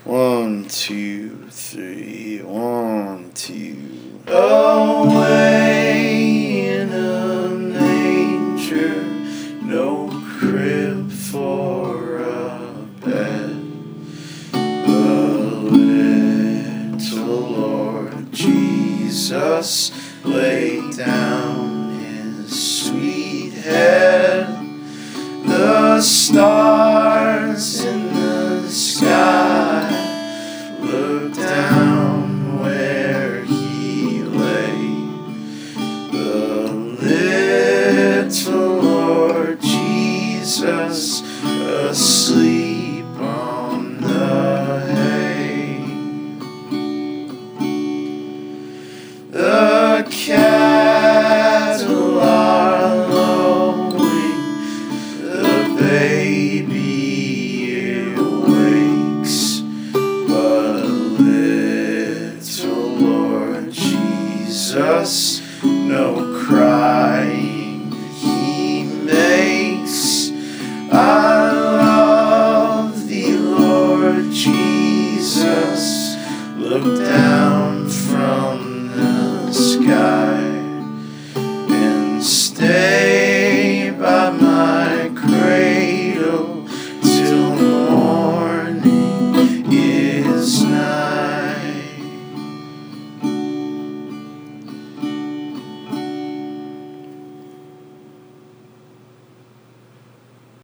1, 2, 3, 1, 2. Away in a manger, no crib for a bed. The little Lord Jesus laid down.